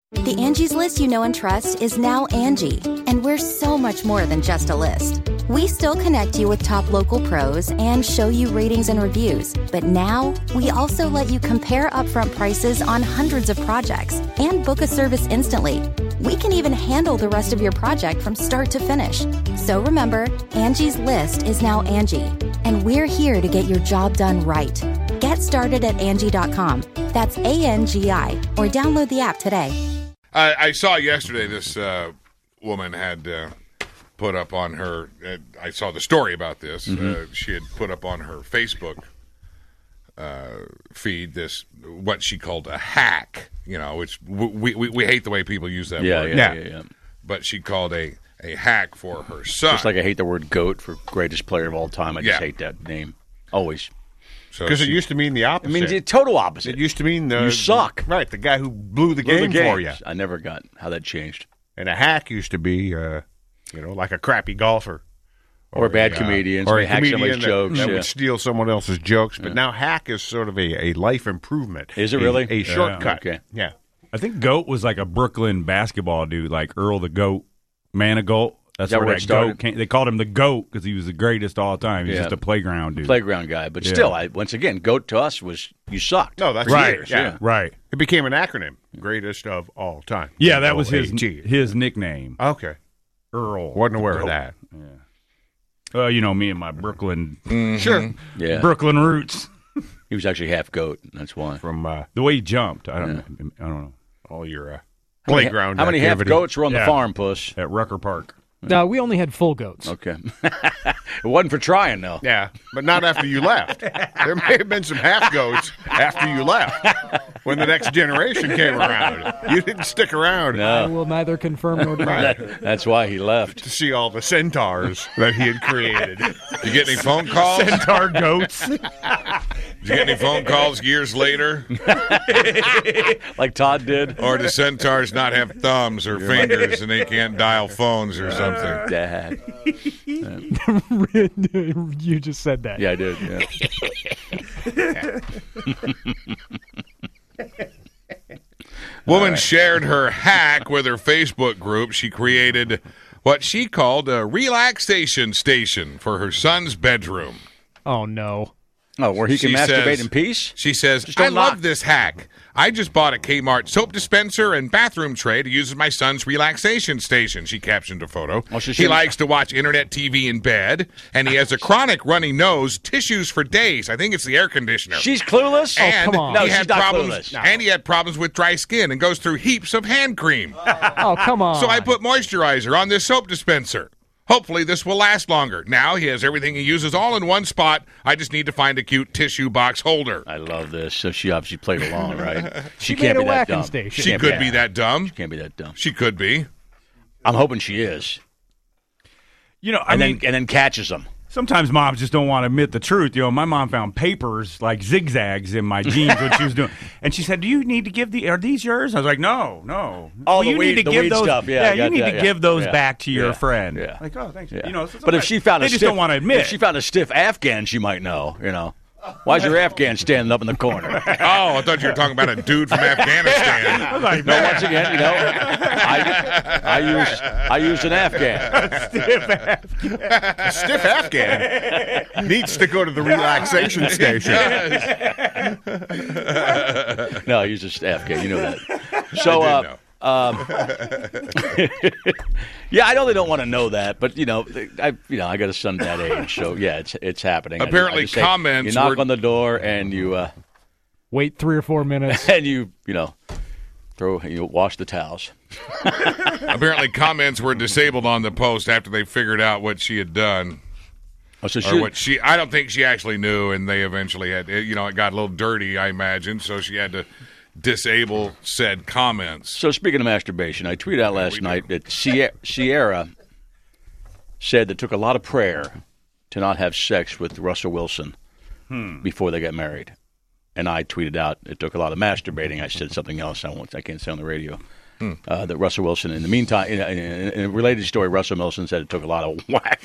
The Angie's List you know and trust is now Angie, and we're so much more than just a list. We still connect you with top local pros and show you ratings and reviews, but now we also let you compare upfront prices on hundreds of projects and book a service instantly. We can even handle the rest of your project from start to finish. So remember, Angie's List is now Angie, and we're here to get your job done right. Get started at Angie.com. That's ANGI, or download the app today. I saw yesterday this woman had put up on her, I saw the story about this. She had put up on her Facebook feed this, what she called a hack, which we hate the way people use that word. Yeah. But she called a hack for her son. Just like I hate the word GOAT for greatest player of all time. I just hate that name. Always. Because it used to mean the opposite. It means the total opposite. It used to mean you suck. Right, the guy who blew the game for you. I never got how that changed. And a hack used to be, like a crappy golfer. Or a bad comedian. Or a hack somebody's jokes. That would steal someone else's jokes. But now hack is sort of a life improvement. Is it really? A shortcut. Okay. Yeah. I think GOAT was like a Brooklyn basketball dude, like Earl the GOAT, Manigault. That's where that GOAT came. They called him the GOAT because he was the greatest all time. He's just a playground dude. Playground guy. But still, once again, GOAT to us was you sucked. No, that's right. Years. Yeah. Right. It became an acronym. Greatest of all time. Yeah, that was his GOAT. nickname. Okay. Earl. Wasn't aware of that. Yeah. Me and my Brooklyn. Sure. Yeah. Brooklyn roots. He was actually half GOAT. That's why. From the way he jumped. I don't know. All your playground How many half activity. goats were on the farm, Puss? At Rucker Park. No, we only had full goats. Okay. It wasn't for trying, though. Yeah, but not after you left. There may have been some half goats after you left when the next generation came around. You didn't stick around. No. I will neither confirm nor deny. That's why he left. To see all the centaurs that he had created. Did you get any phone calls? Centaur goats. Did you get any phone calls years later? Like Todd did? Or do centaurs not have thumbs or fingers and they can't dial phones or something? Dad. You just said that. Yeah, I did. Yeah. Woman shared her hack with her Facebook group. She created what she called a relaxation station for her son's bedroom. Oh, no. Oh, where he can masturbate says, in peace? She says, I love this hack. I just bought a Kmart soap dispenser and bathroom tray to use as my son's relaxation station, she captioned a photo. He likes to watch internet TV in bed, and he has a chronic runny nose, tissues for days. I think it's the air conditioner. She's clueless? And come on. No, he she's had not problems, clueless. No. And he had problems with dry skin and goes through heaps of hand cream. Oh, come on. So I put moisturizer on this soap dispenser. Hopefully this will last longer. Now he has everything he uses all in one spot. I just need to find a cute tissue box holder. I love this. So she obviously played along, right? She can't made be a that whacking dumb. station. She could be that dumb. She can't be that dumb. She could be. I'm hoping she is. I mean, then catches them. sometimes moms just don't want to admit the truth. My mom found papers like zigzags in my jeans when she was doing, and she said, "Do you need to give are these yours?" I was like, "No." Oh, you need to give weed those. stuff. You need to give those back to your friend. Yeah. Like, oh, thanks. Yeah. So but if she found they a just stiff, don't want to admit. If she found a stiff Afghan, she might know. Why's your Afghan standing up in the corner? Oh, I thought you were talking about a dude from Afghanistan. I was like, No, once again, I used an Afghan. A stiff Afghan needs to go to the relaxation station. No, I used an Afghan. You know that. So, I did know. yeah, I know they don't want to know that, but I got a son that age, so yeah, it's happening. Apparently, I just say, comments you knock were- on the door and you Wait 3 or 4 minutes. and you wash the towels. Apparently, comments were disabled on the post after they figured out what she had done. Oh, so Or what I don't think she actually knew, and they eventually had, it got a little dirty, I imagine, so she had to disable said comments. So speaking of masturbation, I tweeted out last night that Sierra said it took a lot of prayer to not have sex with Russell Wilson before they got married. And I tweeted out it took a lot of masturbating. I said something else I can't say on the radio. That Russell Wilson, in the meantime, in a related story, Russell Wilson said it took a lot of whack.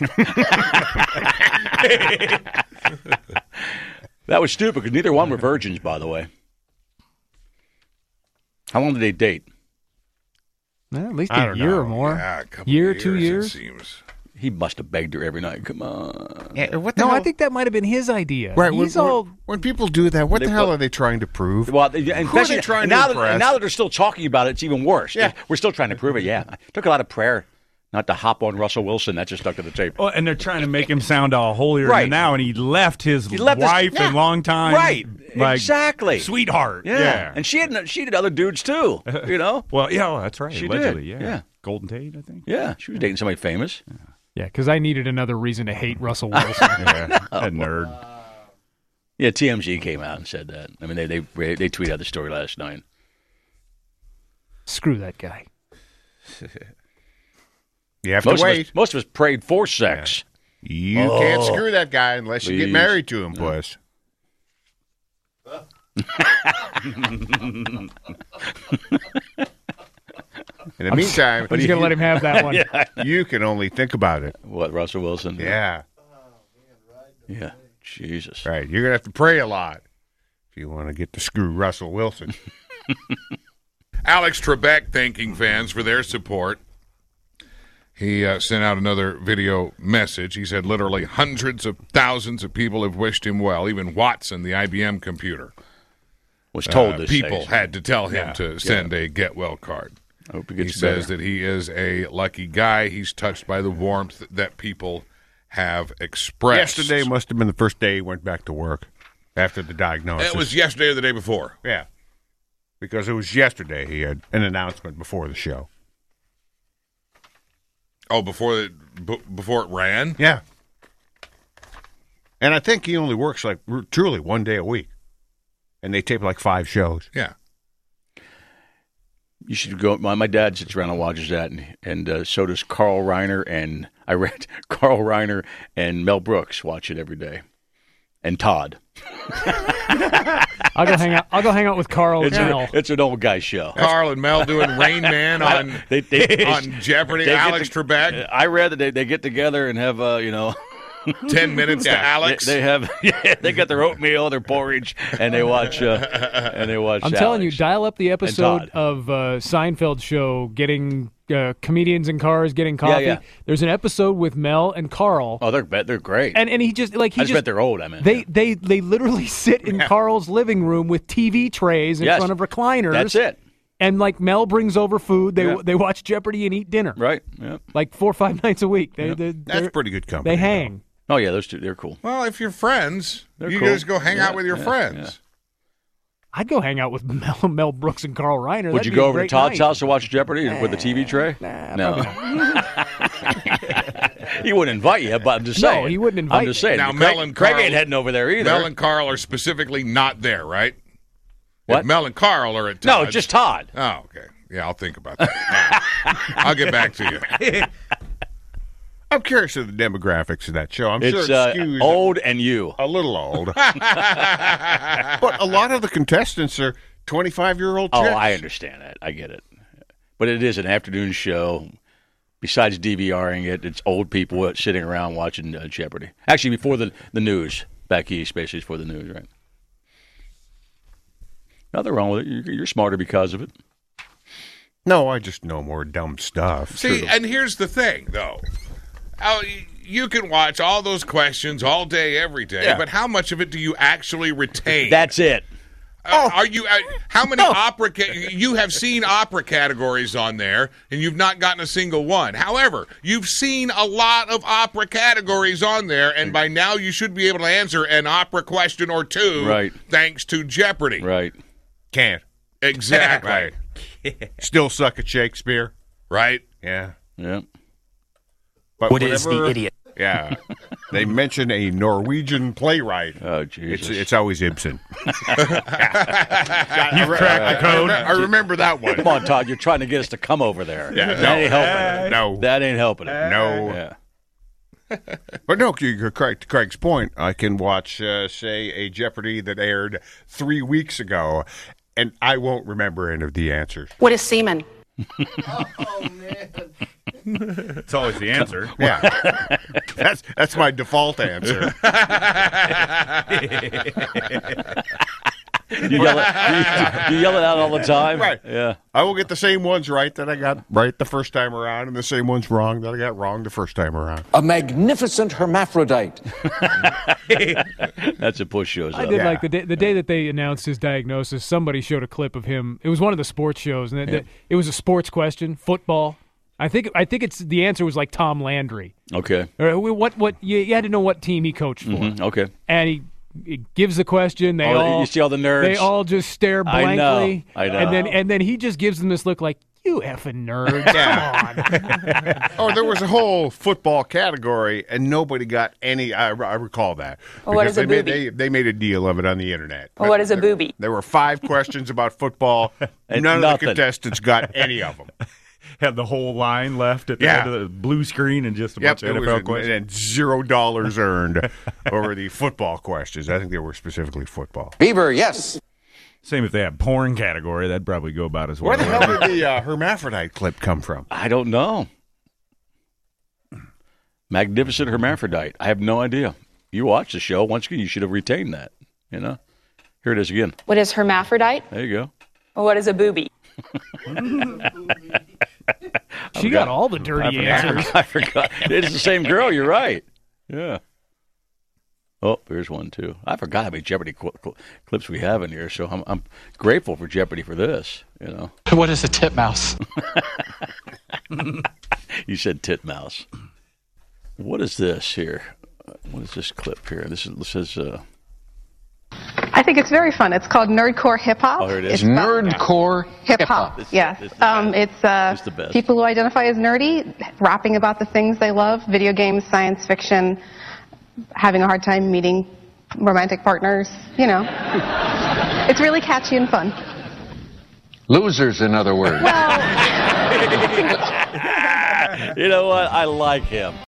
That was stupid because neither one were virgins, by the way. How long did they date? Well, at least a year or more. Yeah, a couple year, of years, 2 years. It seems. He must have begged her every night. Come on. Yeah, No, I think that might have been his idea. Right. When people do that, what the hell are they trying to prove? Well, Who are they trying to impress? Now that they're still talking about it, it's even worse. Yeah. We're still trying to prove it, yeah. It took a lot of prayer not to hop on Russell Wilson. That just stuck to the tape. Oh, and they're trying to make him sound all holier Right. than now, and he left his wife and long time. Right. Like, exactly. Sweetheart. Yeah. And she did other dudes, too, you know? Well, that's right. She Allegedly, did. yeah. Golden Tate, I think. Yeah, she was dating somebody famous. Yeah, because I needed another reason to hate Russell Wilson. That nerd. Yeah, TMZ came out and said that. I mean, they tweeted out the story last night. Screw that guy. You have to wait. Most of us prayed for sex. You can't screw that guy unless you get married to him, puss. In the meantime, I'm just going to let him have that one. you can only think about it. What, Russell Wilson? Yeah. Yeah. Jesus. Right. You're going to have to pray a lot if you want to get to screw Russell Wilson. Alex Trebek thanking fans for their support. He sent out another video message. He said literally hundreds of thousands of people have wished him well. Even Watson, the IBM computer, was told this. People had to tell him to send a get well card. I hope he says that he is a lucky guy. He's touched by the warmth that people have expressed. Yesterday must have been the first day he went back to work after the diagnosis. It was yesterday or the day before. Yeah. Because it was yesterday he had an announcement before the show. Oh, before it ran? Yeah. And I think he only works like truly one day a week. And they tape like 5 shows. Yeah. You should go. My dad sits around and watches that, and so does Carl Reiner. And I read Carl Reiner and Mel Brooks watch it every day, and Todd. I'll go hang out with Carl and Mel. It's an old guy show. Carl and Mel doing Rain Man on on Jeopardy. Alex Trebek. I read that they get together and have 10 minutes to Alex. They have they got their oatmeal, their porridge, and they watch. I'm telling you, dial up the episode of Seinfeld show getting comedians in cars getting coffee. Yeah. There's an episode with Mel and Carl. Oh, they're great. And he just like I bet they're old. I mean, they literally sit in Carl's living room with TV trays in front of recliners. That's it. And like Mel brings over food, they watch Jeopardy and eat dinner. Right. Yeah. Like 4 or 5 nights a week. That's pretty good company. They hang. Oh yeah, those two, they're cool. Well, if you're friends, you cool. just go hang out with your friends. Yeah. I'd go hang out with Mel Brooks and Carl Reiner. Would you go over to Todd's house to watch Jeopardy with the TV tray? No. He wouldn't invite you, but I'm just saying. No, he wouldn't invite I'm just saying. Now, Craig ain't heading over there either. Mel and Carl are specifically not there, right? What? If Mel and Carl are at Todd's. No, just Todd. Oh, okay. Yeah, I'll think about that. I'll get back to you. I'm curious of the demographics of that show. I'm it's sure it skews old and you. A little old. But a lot of the contestants are 25-year-old chicks. Oh, I understand that. I get it. But it is an afternoon show. Besides DVRing it, it's old people sitting around watching Jeopardy. Actually, before the news. Back east, basically, before the news, right? Nothing wrong with it. You're smarter because of it. No, I just know more dumb stuff. See, and here's the thing, though. You can watch all those questions all day, every day, but how much of it do you actually retain? That's it. Are you? How many opera? You have seen opera categories on there, and you've not gotten a single one. However, you've seen a lot of opera categories on there, and by now you should be able to answer an opera question or two, right? Thanks to Jeopardy, right? Can't exactly. Right. Still suck at Shakespeare, right? Yeah. But what is the idiot? Yeah. They mention a Norwegian playwright. Oh, Jesus. It's always Ibsen. You cracked the code. I remember that one. Come on, Todd. You're trying to get us to come over there. Yeah, that ain't helping it. No. That ain't helping it. No. Yeah. But no, to Craig's point, I can watch, say, a Jeopardy that aired 3 weeks ago, and I won't remember any of the answers. What is semen? Oh, man. It's always the answer. Yeah. That's my default answer. You yell it out all the time? Right. Yeah. I will get the same ones right that I got right the first time around and the same ones wrong that I got wrong the first time around. A magnificent hermaphrodite. That's a push shows. I did like the day that they announced his diagnosis, somebody showed a clip of him. It was one of the sports shows, and it was a sports question, football. I think it's the answer was like Tom Landry. Okay. What you had to know what team he coached for. Mm-hmm. Okay. And he gives the question. You see all the nerds. They all just stare blankly. I know. And then he just gives them this look like, you effing nerds. Come on. There was a whole football category, and nobody got any. I recall that. Well, what is a booby? They made a deal of it on the internet. Well, what is a booby? There were 5 questions about football. None of the contestants got any of them. Had the whole line left at the end of the blue screen and just a bunch of NFL questions. And $0 earned over the football questions. I think they were specifically football. Beaver, yes. Same if they had porn category, that'd probably go about as well. Where the hell did the hermaphrodite clip come from? I don't know. Magnificent hermaphrodite. I have no idea. You watched the show. Once again, you should have retained that. You know? Here it is again. What is hermaphrodite? There you go. Well, what is a booby? She got all the dirty answers. I forgot. It's the same girl. You're right. Yeah. Oh, here's one, too. I forgot how many Jeopardy clips we have in here, so I'm grateful for Jeopardy for this, you know. What is a titmouse? You said titmouse. What is this here? What is this clip here? This says... I think it's very fun. It's called Nerdcore Hip Hop. Oh, here it is. It's Nerdcore Hip Hop. Yes. It's the best. People who identify as nerdy, rapping about the things they love, video games, science fiction, having a hard time meeting romantic partners, you know. It's really catchy and fun. Losers, in other words. Well, you know what? I like him.